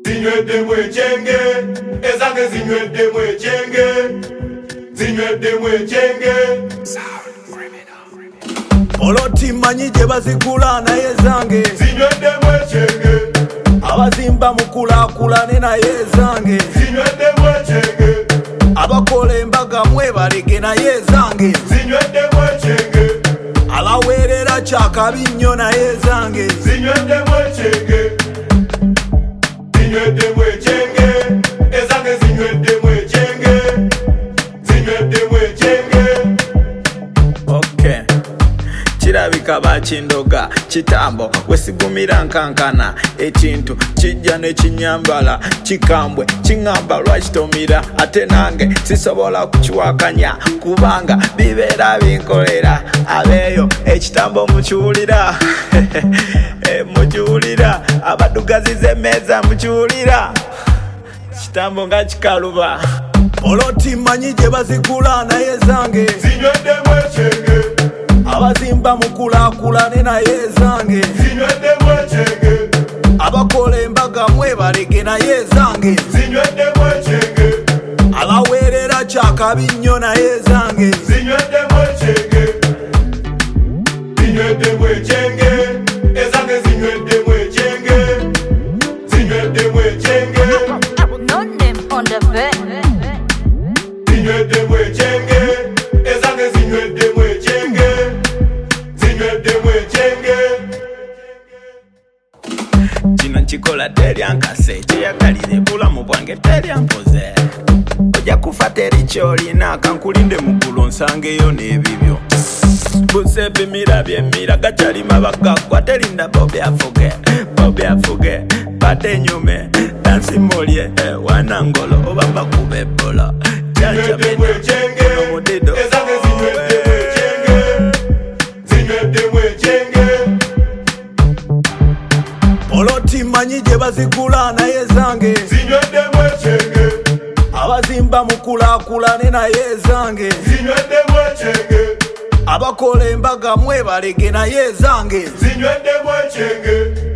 zinywedde mwechenge ezange zinywedde mwechenge zinywedde mwechenge oloti manyi gye bazigula naye zange zinywedde mwechenge abazimba mukulakulane naye zange zinywedde mwechenge abakola embaga mwebalege naye zange zinywedde mwechenge abaweerera kyakabi nnyo naye zange zinywedde mwechenge zinywedde mwechenge ezange zinywedde mwechenge zinywedde mwechenge. Okay. Kirabika bakindoga kitambo wesigumira nkankana ekintu kijja ne kinyambala kikambwe kiŋŋamba lwakitomira ate nange sisobola kukiwakanya kubanga bibeera binkolera abeeyo ekitambo mukiwulira mukiwulira abadugaziza emmeeza mukiwulira kitambo nga kikaluba oloti manyi gye bazigula naye zange zinywedde mwechenge abazimba mukulakulane naye zange zinywedde mwechenge abakola embaga mwebalege naye zange zinywedde mwechenge abaweerera kyakabi nnyo naye zange zinywedde mwechenge zinywedde mwechenge ezange zinywedde mwechenge zinywedde mwechenge zinywedde mwechenge ezange zinywedde mwechenge zinywedde mwechenge. kino nkikola teryankase kyeyagalire bulamu bwange teryampoze ojja kufa teri kyolina kankulinde muggulu nsangeyo n'ebibyo busepimira byemira gakyalima bagaggwa terinda bobyafuge badde nyume dansimolye wanangolo oba mbakuba ebola zinywedde mwechenge ezange zinywedde mwechenge zinywedde mwechenge oloti manyi gye bazigula naye zange zinywedde mwechenge abazimba mukulakulane naye zange zinywedde mwechenge abakola embaga mwebalege naye zange zinywedde mwechenge